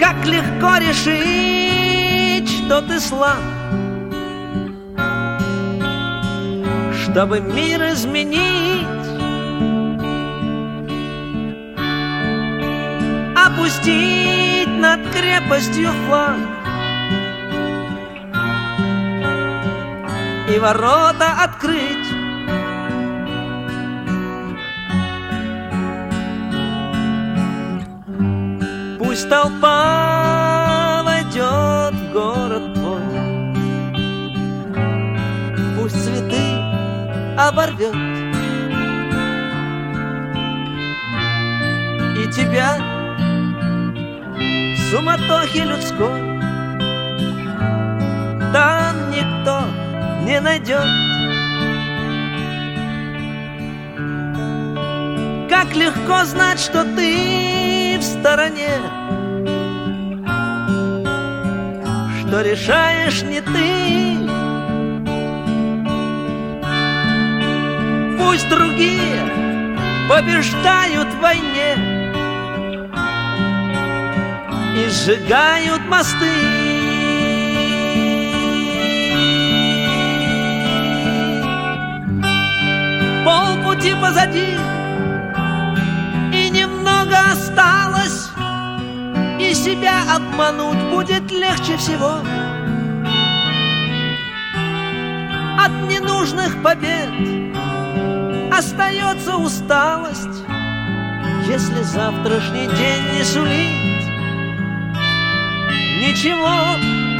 Как легко решить, что ты слаб, чтобы мир изменить. Опустить над крепостью флаг и ворота открыть. Пусть толпа войдет в город твой, пусть цветы оборвет и тебя в суматохе людской там никто не найдет. Как легко знать, что ты в стороне, что решаешь не ты. Пусть другие побеждают в войне и сжигают мосты. Полпути позади, и немного осталось, и себя обмануть будет легче всего. От ненужных побед остается усталость, если завтрашний день не сулит ничего.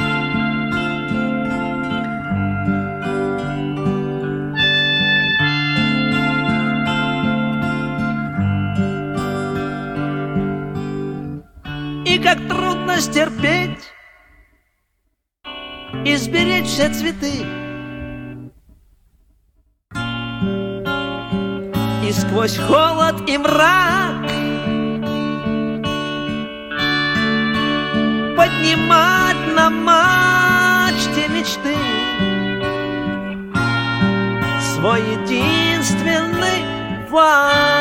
И как трудно стерпеть и сберечь все цветы, и сквозь холод и мрак поднимать на мачте мечты свой единственный флаг.